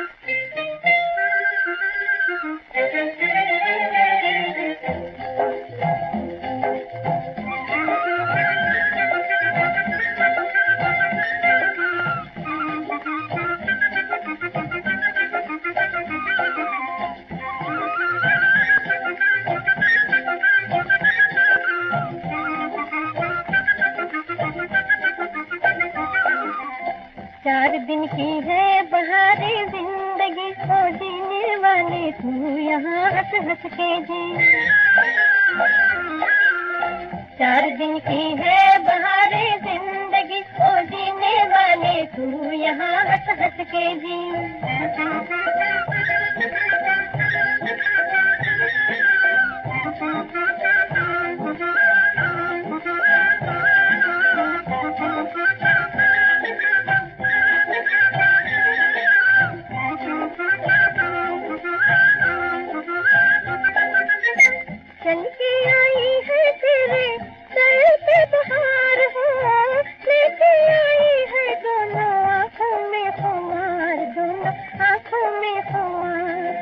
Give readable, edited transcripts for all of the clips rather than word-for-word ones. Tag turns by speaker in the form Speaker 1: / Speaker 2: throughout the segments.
Speaker 1: चार दिन की है बहारे जिंदगी को जीने वाले तू यहाँ हंस हंस के जी। चार दिन की है बहारे जिंदगी को जीने वाले तू यहाँ हंस हंस के जी। चल के आई है तेरे सर पे बहार हो, लेके आई है दोनों आँखों में खुमार, दोनों आँखों में खुमार।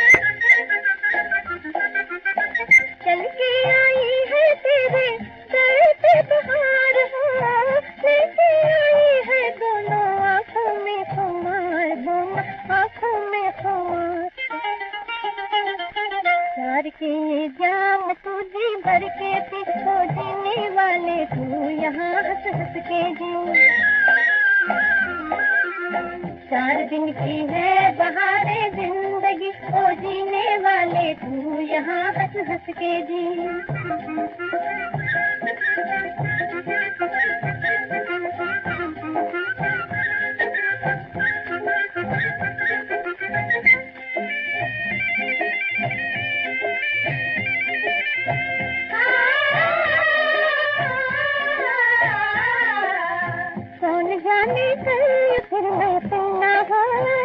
Speaker 1: चल के आई है तेरे सर पे बहार हो, लेके आई है दोनों आँखों में खुमार, दोनों आँखों में खुमार। प्यार के ये जाम तुझे भर के पी, तो जीने वाले तू यहाँ हंस हंस के जी। चार दिन की है बहारे जिंदगी को जीने वाले तू यहाँ हंस हंस के जी। कौन जाने कल फिर मैं सुनना हो,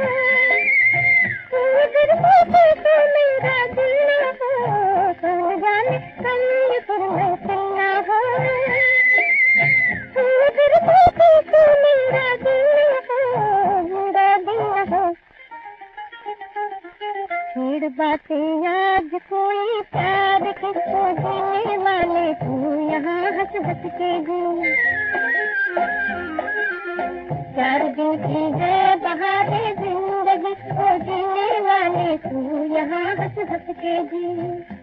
Speaker 1: तू अगर होते तो मेरा दिल ना हो। कौन जाने कल फिर मैं सुनना हो, तू अगर होते तो मेरा दिल ना हो, मेरा दिल ना हो। छेड़ बातें आज कोई प्यार के, तो जीने वाले तू यहाँ हंस हंस के जी। चार दिन की है बहारे जिंदगी को जीने वाले तू यहाँ हंस हंस के जी।